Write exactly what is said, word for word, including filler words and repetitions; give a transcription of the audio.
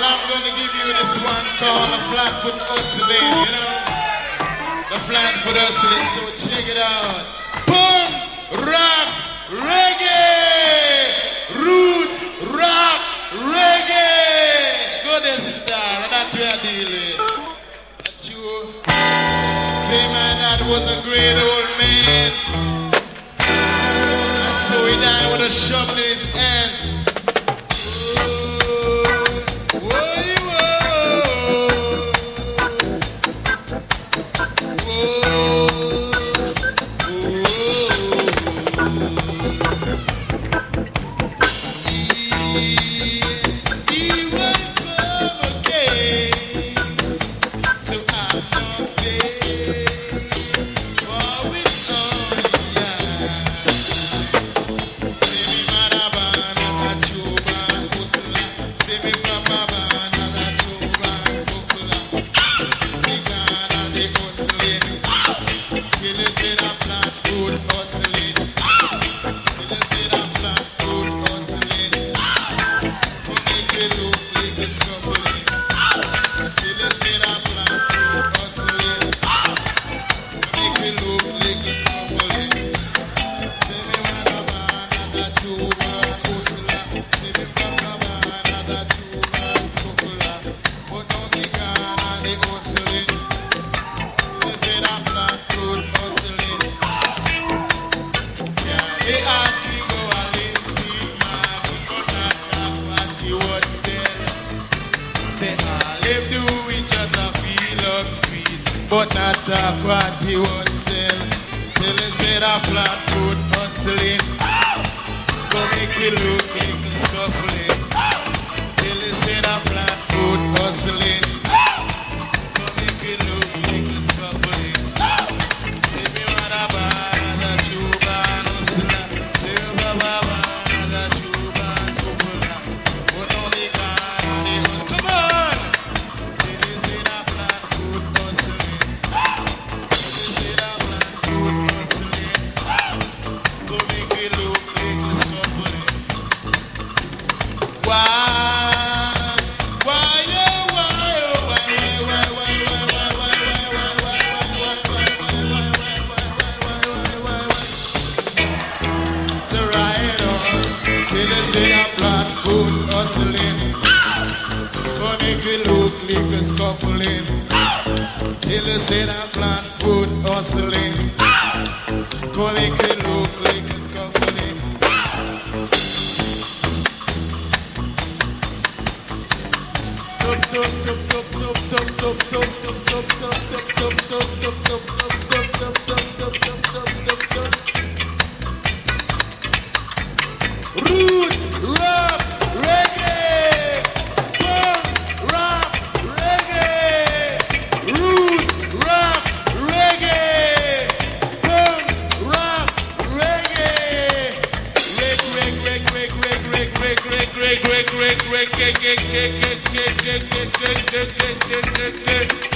I'm gonna give you this one called a Flatfoot Hustling, you know? The Flatfoot Hustling, so check it out. Punk, rock, reggae, root, rock, reggae. Good style, and that's what we are dealing. That's you. Say, man, that was a great old man. And so he died with a shovel in his hand. But not talk what he would sell. Till he said a flat foot hustling. Go make it look like a scuffling. Till he said a flat foot hustling. Go make it look like a scuffling. Say me what a bad that you ban hustler. Say me what a bad that you ban scuffler. But now they can't and they must come on. Till he said a flat foot hustling. Scuffling. He'll say that flat foot hustling. Go make it look like a scuffling. Tup tup tup tup tup tup tup tup tup tup tup tup tup tup tup tup tup tup tup. Roots, rock, reggae, punk, rock. Break, break, break, break, break, break, break, break, break, break, break, break, break, break, break, break, break.